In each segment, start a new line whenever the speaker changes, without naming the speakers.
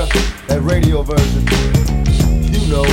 that radio version. You know.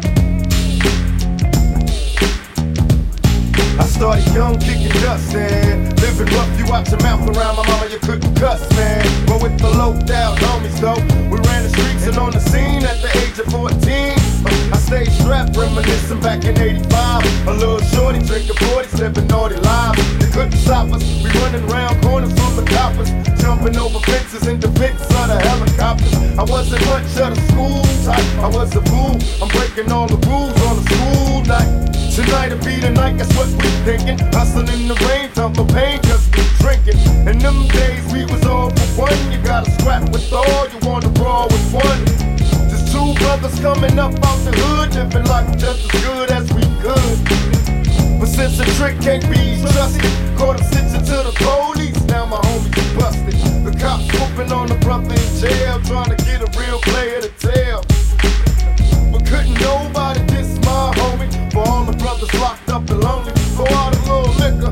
I started young, kicking dust, man. Living rough, you watch your mouth around my mama, you couldn't cuss, man. But with the low down homies, though, we ran the streets and on the scene at the age of 14. I stayed strapped, reminiscing back in 85. A little shorty drinking 40s, living naughty lives. They couldn't stop us, we running around corners full of coppers, jumping over fences in defense of the helicopters. I wasn't much of the school type, I was a fool. I'm breaking all the rules on a school night. Tonight'll be the night, that's what we thinking. Hustling in the rain, felt no pain, just we drinking. In them days we was all for one. You gotta scrap with all, you wanna brawl with one. Just two brothers coming up out the hood, living life just as good as we could. But since the trick can't be trusted, caught him snitching to the police, now my homies busted. The cops whooping on the brother in jail, trying to get a real player to tell. But couldn't nobody diss my homie, for all the brothers locked up and lonely. Pour out a little liquor.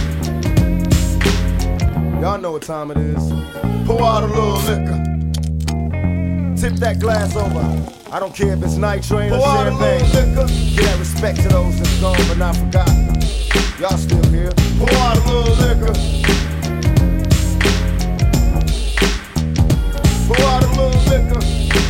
Y'all know what time it is. Pour out a little liquor. Tip that glass over. I don't care if it's night train or champagne. Give that respect to those that's gone but not forgotten. Y'all still here. Pour out a little liquor. Pour out a little liquor.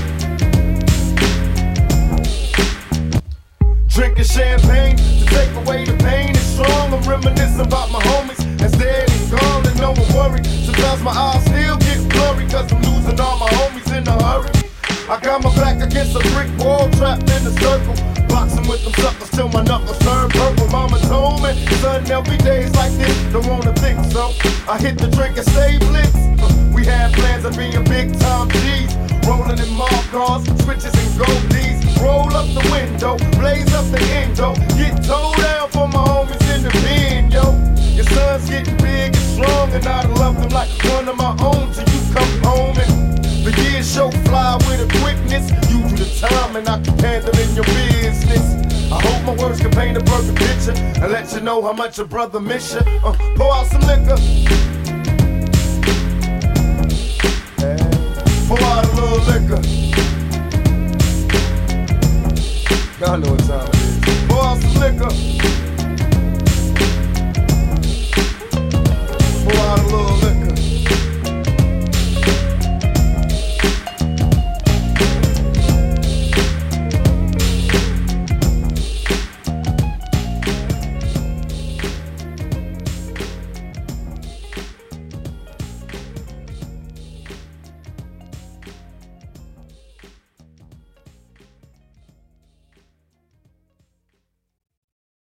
Drinking champagne to take away the pain. It's strong, I'm reminiscing about my homies that's dead and gone and no one worried. Sometimes my eyes still get blurry cause I'm losing all my homies in a hurry. I got my back against a brick wall, trapped in a circle, boxing with them suckers till my knuckles turn purple. Mama told me, son, every day's like this, don't wanna think so. I hit the drink and stay blitz. We had plans of being big time G's, rolling in mob cars, switches and gold D's. Roll up the window, blaze up the endo, get towed down for my homies in the pen, yo. Your son's getting big and strong, and I love them like one of my own till you come home. And the years show fly with a quickness. You do the time and I keep handling your business. I hope my words can paint a perfect picture and let you know how much a brother miss you. Pour out some liquor.